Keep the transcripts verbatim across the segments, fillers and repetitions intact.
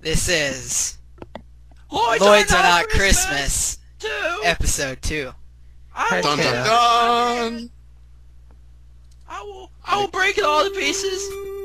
This is Lloyd's, Lloyd's Are Are Not Not Christmas, Christmas, two. episode two. I Dun will, dun dun! I will, I will break it all to pieces.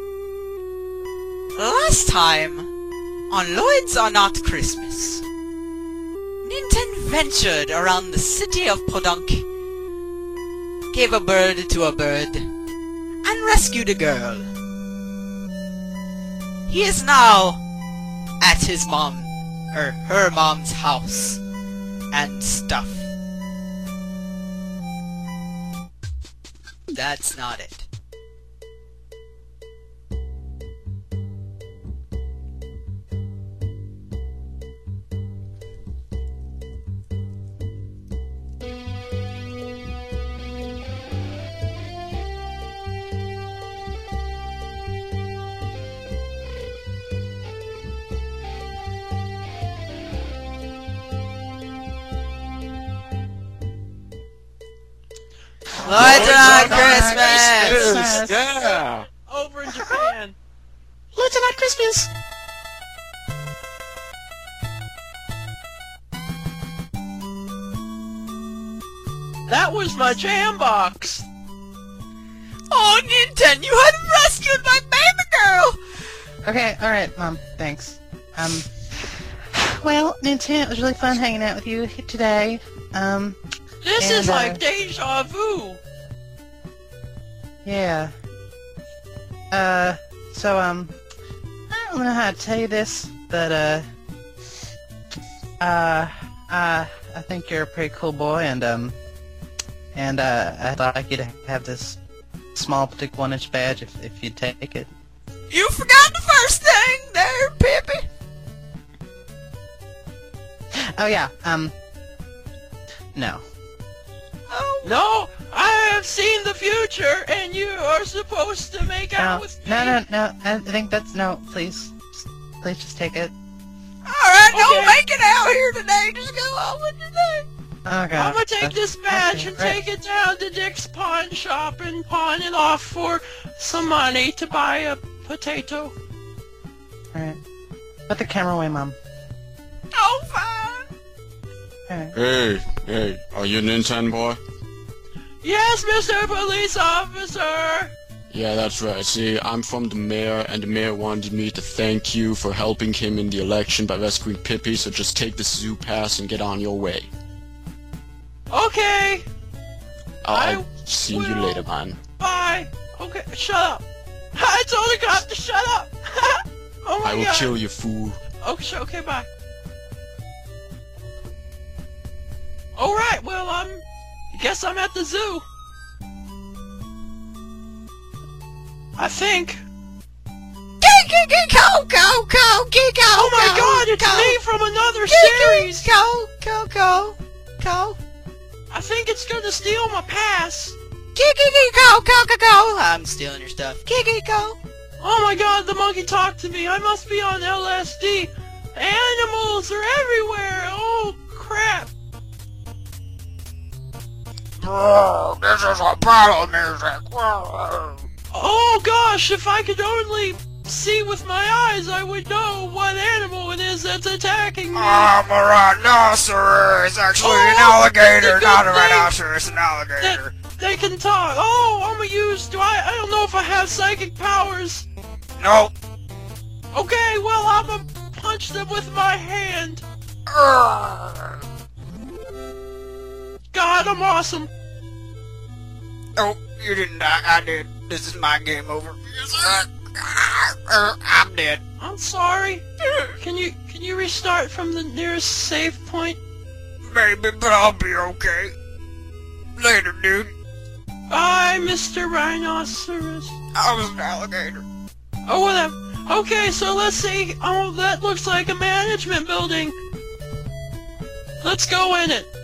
Last time on Lloyd's Are Not Christmas, Ninten ventured around the city of Podunk, gave a bird to a bird, and rescued a girl. He is now at his mom, or her mom's house, and stuff. That's not it. Lloyd's Are Not Christmas! Christmas! Yeah! Over in Japan. Lloyd's Are Not Christmas! That was my jam box. Oh, Ninten, you had rescued my baby girl! Okay, alright, Mom, thanks. Um, well, Nintendo, it was really fun hanging out with you today. Um, This And, is uh, like deja vu. yeah. Uh, so, um, I don't know how to tell you this, but, uh, uh, uh, I think you're a pretty cool boy, and, um, and, uh, I'd like you to have this small, particular one-inch badge if, if you'd take it. You forgot the first thing there, Pippi! Oh, yeah, um, no. Oh, Uh, No, I have seen the future, and you are supposed to make out No, with me. no, no, no, I think that's, no, please, just, please just take it. alright, Okay. don't make it out here today, just go on with today. Okay. I'm gonna take that's- this badge okay, and great. take it down to Dick's pawn shop and pawn it off for some money to buy a potato. Alright. Put the camera away, Mom. Oh, fine. Alright. Hey, hey, are you Ninten boy? Yes, Mister Police Officer! Yeah, that's right. See, I'm from the mayor, and the mayor wanted me to thank you for helping him in the election by rescuing Pippi, so just take the zoo pass and get on your way. Okay, I'll, I I'll see you will- later, man. bye. Okay, shut up. I told the cop to shut up! Oh my I will god. kill you, fool. Okay, sh- okay, bye. Alright, well, um, I guess I'm at the zoo. I think. Go, go, go, go, go, go, go, Oh my go, god, it's go. me from another Go, series! Go, go, go, go. I think it's gonna steal my pass. Go, go, go, go, go, go. I'm stealing your stuff. Go, go, go. Oh my god, the monkey talked to me. I must be on L S D. Animals are everywhere. Oh crap. Bro, this is a battle music. Bro. Oh gosh, if I could only see with my eyes, I would know what animal it is that's attacking me. I'm a rhinoceros. Actually, Oh, an alligator, the not a good thing rhinoceros, an alligator. That they can talk. Oh, I'm gonna use. Do I? I don't know if I have psychic powers. Nope. Okay, well I'm gonna punch them with my hand. Urgh. God, I'm awesome. Oh, you didn't die. I did. This is my game over. I'm dead. I'm sorry. Can you can you restart from the nearest save point? Maybe, but I'll be okay. Later, dude. Bye, Mister Rhinoceros. I was an alligator. Oh, whatever. Okay, so let's see. Oh, that looks like a management building. Let's go in it.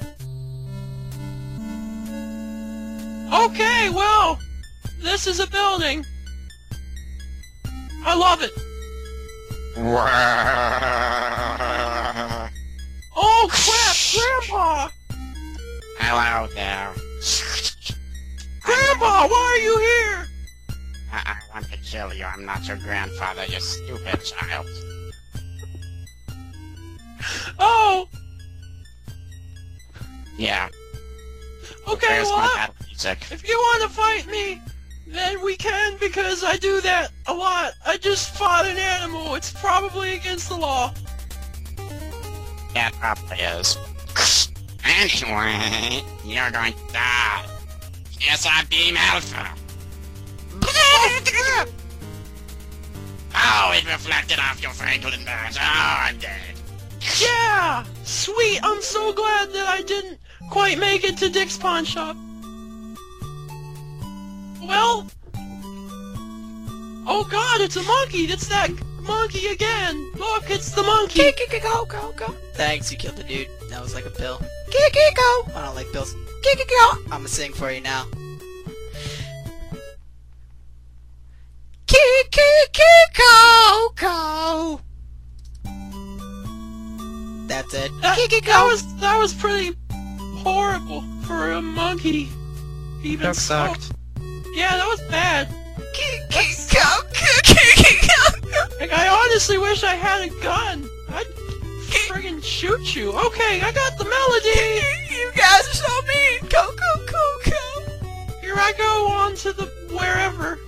Okay, well, this is a building. I love it. Oh, crap, Grandpa! Hello there. Grandpa, why are you here? I, I want to kill you. I'm not your grandfather, you stupid child. Oh! Yeah. Okay, Where's well, my I- battle music? if you want to fight me, then we can, because I do that a lot. I just fought an animal. It's probably against the law. Yeah, it probably is. Anyway, you're going to die. Yes, I beam alpha. Oh, it reflected off your Franklin badge. Oh, I'm dead. Yeah! Sweet! I'm so glad that I didn't quite make it to Dick's Pawn Shop. Well... Oh god, it's a monkey! It's that monkey again! Look, it's the monkey! Go, go, go. Thanks, you killed the dude. That was like a pill. Go. I don't like pills. Go. I'm gonna sing for you now. Go, go. That's it. That, that was that was pretty horrible for a monkey. Even Joke so. sucked. Yeah, that was bad. Go. Like, I honestly wish I had a gun. I'd friggin' shoot you. Okay, I got the melody. You guys are so mean. Go, go, go, go. Here I go on to the wherever.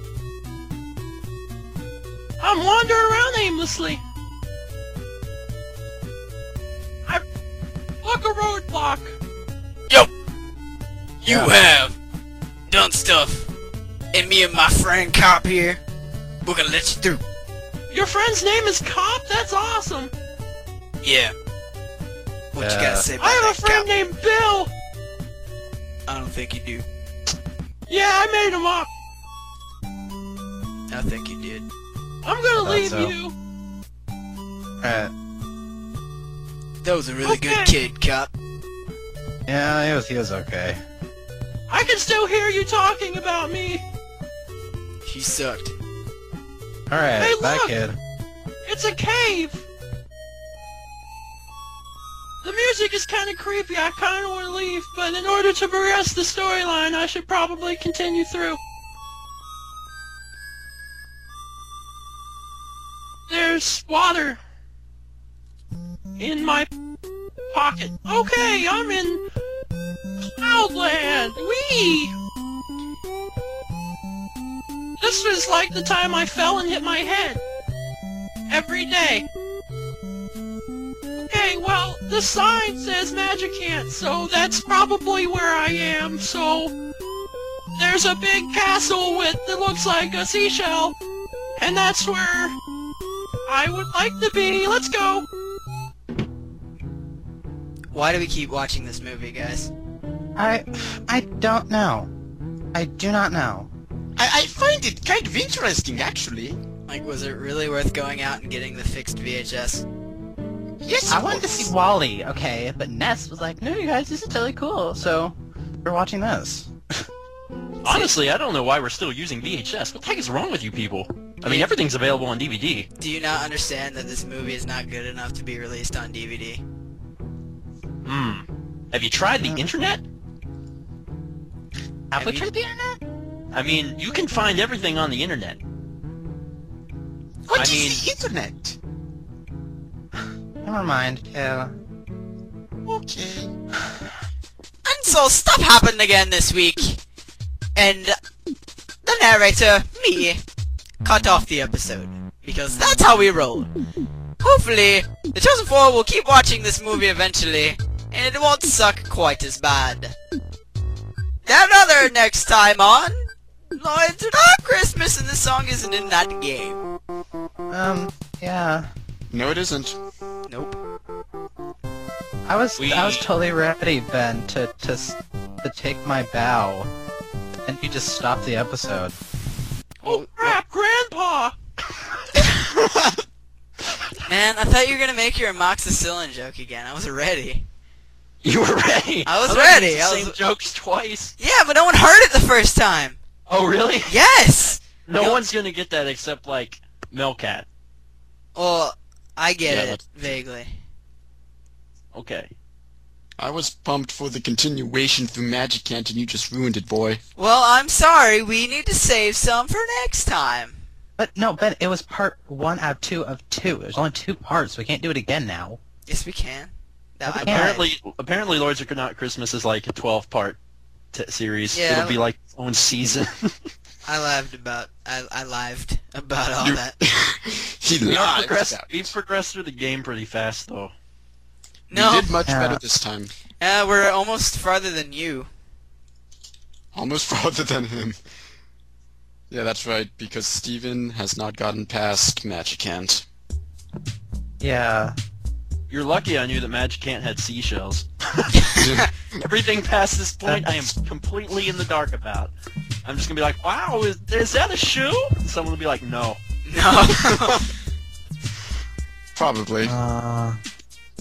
I'm wandering around aimlessly. I look a roadblock. Yo, you Yeah. have done stuff, and me and my friend Cop here, we're gonna let you through. Your friend's name is Cop? That's awesome. Yeah. What you Uh, gotta say about I have that, a friend Cop? named Bill. I don't think you do. Yeah, I made him up. I think you did. I'm gonna thought leave so. you. Alright. That was a really good Okay. kid, Cop. Yeah, he was, he was okay. I can still hear you talking about me. He sucked. Alright, Hey, bye look! kid. It's a cave. The music is kind of creepy. I kind of want to leave, but in order to progress the storyline, I should probably continue through. There's water in my pocket. Okay, I'm in Cloudland. Whee! This was like the time I fell and hit my head. Every day. Okay, well, the sign says Magicant, so that's probably where I am, so... There's a big castle with, that looks like a seashell, and that's where I would like to be. Let's go! Why do we keep watching this movie, guys? I... I don't know. I do not know. I, I find it kind of interesting, actually. Like, was it really worth going out and getting the fixed V H S? Yes, I it wanted to was. see Wally, okay, but Ness was like, no, you guys, this is really cool, so we're watching this. Honestly, I don't know why we're still using V H S. What the heck is wrong with you people? I mean, everything's available on D V D. Do you not understand that this movie is not good enough to be released on D V D? Hmm. Have you tried the Uh. internet? Have Have we you- tried the internet? I mean, you can find everything on the internet. What I is mean- the internet? Never mind, yeah. Okay. And so stuff happened again this week, and the narrator, me, cut off the episode, because that's how we roll. Hopefully, the Chosen Four will keep watching this movie eventually, and it won't suck quite as bad. Another next time on Lloyd's Not Christmas, and the song isn't in that game. Um, yeah. No, it isn't. Nope. I was We- I was totally ready, Ben, to to s- to take my bow, and you just stopped the episode. Oh crap, Grandpa! Man, I thought you were gonna make your amoxicillin joke again. I was ready. You were ready. I was thought you ready, used the I same was- jokes twice. Yeah, but no one heard it the first time. Oh, really? Yes! No You know- one's gonna get that except like Melcat. Well, I get Yeah, it, that's- vaguely. Okay. I was pumped for the continuation through Magicant, and you just ruined it, boy. Well, I'm sorry, we need to save some for next time. But no, Ben, it was part one out of two of two. There's only two parts. We can't do it again now. Yes, we can. No, We I- can. Apparently, apparently, Lords of Not Christmas is like a twelve-part t- series. Yeah. It'll be like its own season. I lived about. I I lived about all You- that. he we've, lied progressed, about it. we've progressed through the game pretty fast, though. No, You did much Yeah. better this time. uh, we're almost farther than you. Almost farther than him. Yeah, that's right, because Steven has not gotten past Magicant. Yeah. You're lucky I knew that Magicant had seashells. Everything past this point, I am completely in the dark about. I'm just gonna be like, wow, is, is that a shoe? And someone will be like, no. No. Probably. Uh,